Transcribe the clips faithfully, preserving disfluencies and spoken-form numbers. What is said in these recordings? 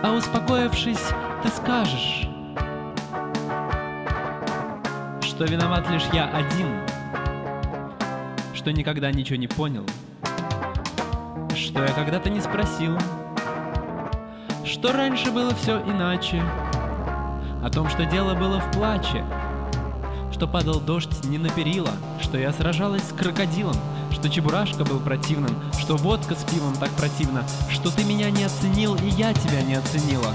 А успокоившись, ты скажешь, что виноват лишь я один, что никогда ничего не понял, что я когда-то не спросил, что раньше было все иначе, о том, что дело было в плаче, что падал дождь не на перила, что я сражалась с крокодилом, что Чебурашка был противным, что водка с пивом так противна, что ты меня не оценил и я тебя не оценила.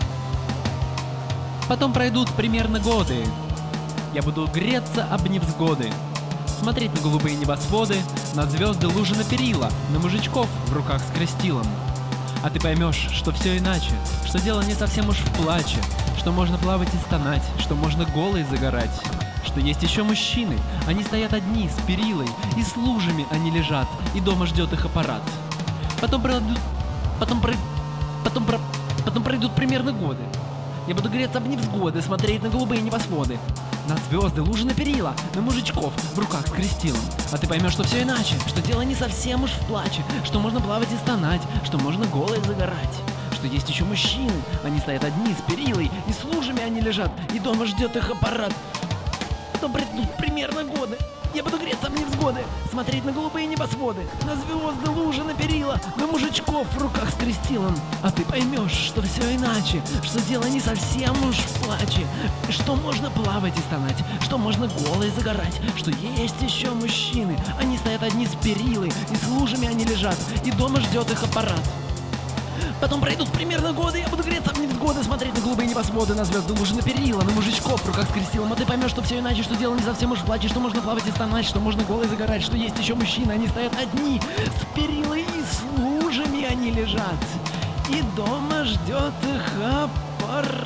Потом пройдут примерно годы, я буду греться об невзгоды, смотреть на голубые небосводы, на звезды, лужи, на перила, на мужичков в руках с крестилом. А ты поймешь, что все иначе, что дело не совсем уж в плаче, что можно плавать и стонать, что можно голой загорать, что есть еще мужчины, они стоят одни с перилой, и с лужами они лежат, и дома ждет их аппарат. Потом пройдут, потом про, потом про, потом пройдут примерно годы. Я буду греться об невзгоды, смотреть на голубые небосводы, на звезды, лужи, на перила, на мужичков в руках с крестилом. А ты поймешь, что все иначе, что дело не совсем уж в плаче, что можно плавать и стонать, что можно голой загорать, что есть еще мужчины, они стоят одни с перилой, и с лужами они лежат, и дома ждет их аппарат. Потом придут примерно годы, я буду греться об невзгоды, смотреть на голубые небосводы, на звезды, лужи, на перила, на мужичков в руках с крестилом. А ты поймешь, что все иначе, что дело не совсем уж в плаче, что можно плавать и стонать, что можно голой загорать, что есть еще мужчины, они стоят одни с перилой, и с лужами они лежат, и дома ждет их аппарат. Потом пройдут примерно годы, я буду греться об невзгоды, смотреть на голубые небосводы, на звезды, лужи, на перила, на мужичков в руках с крестилом. А ты поймешь, что все иначе, что дело не совсем уж в плаче, что можно плавать и стонать, что можно голой загорать, что есть еще мужчины, они стоят одни с перилой, и с лужами они лежат, и дома ждет их аппарат.